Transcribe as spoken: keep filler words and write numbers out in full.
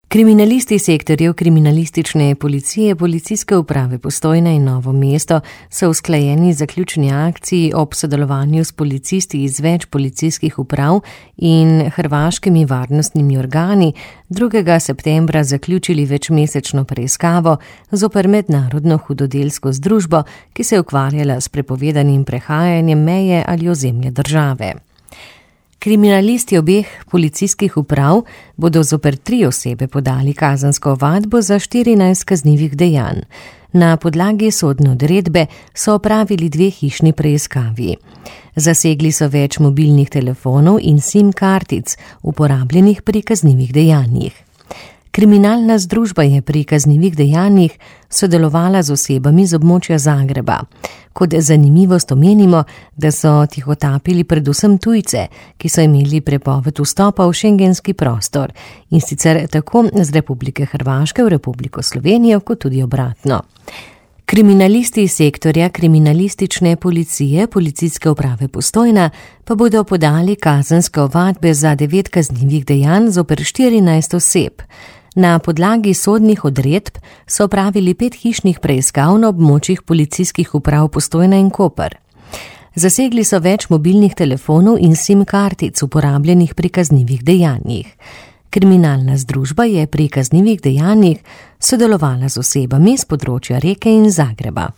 Kriminalisti sektorjev kriminalistične policije, policijske uprave Postojna in Novo mesto so usklajeni zaključni akciji ob sodelovanju s policisti iz več policijskih uprav in hrvaškimi varnostnimi organi drugega septembra zaključili večmesečno preiskavo zoper mednarodno hudodelsko združbo, ki se je ukvarjala s prepovedanim prehajanjem meje ali ozemlja države. Kriminalisti obeh policijskih uprav bodo zoper tri osebe podali kazensko ovadbo za štirinajst kaznivih dejanj. Na podlagi sodne odredbe so opravili dve hišni preiskavi. Zasegli so več mobilnih telefonov in sim kartic, uporabljenih pri kaznivih dejanjih. Kriminalna združba je pri kaznivih dejanjih sodelovala z osebami z območja Zagreba. Kot zanimivost omenimo, da so tihotapili predvsem tujce, ki so imeli prepoved vstopa v šengenski prostor, in sicer tako z Republike Hrvaške v Republiko Slovenijo, kot tudi obratno. Kriminalisti sektorja kriminalistične policije, policijske uprave Postojna, pa bodo podali kazenske ovadbe za devet kaznivih dejanj zoper štirinajst oseb. Na podlagi sodnih odredb so opravili pet hišnih preiskav na območjih policijskih uprav Postojna in Koper. Zasegli so več mobilnih telefonov in sim kartic, uporabljenih pri kaznivih dejanjih. Kriminalna združba je pri kaznivih dejanjih sodelovala z osebami z področja Reke in Zagreba.